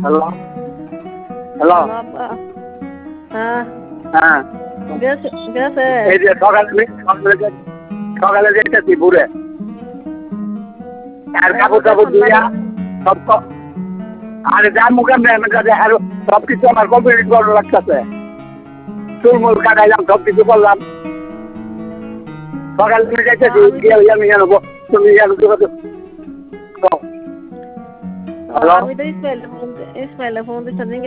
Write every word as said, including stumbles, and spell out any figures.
hello hello বাবা হ্যাঁ হ্যাঁ গেছে গেছে এই যে সকালে সকালে যে- সকালে যেতেছি ঘুরে আর কাপড় টাপড় ধুইয়া সব ক- আর যা মুখে মেয়ের কাছে আর সব কিছু আমার কমপ্লিট করা লাগতেছে চুলমুল কাটাইলাম সব কিছু করলাম সকালে তুমি যাইতেছি আমি গিয়ে আমি জানো তুমি জানো তো আমি তো ইসমাইল ফোন ইসমাইল ফোন দিচ্ছি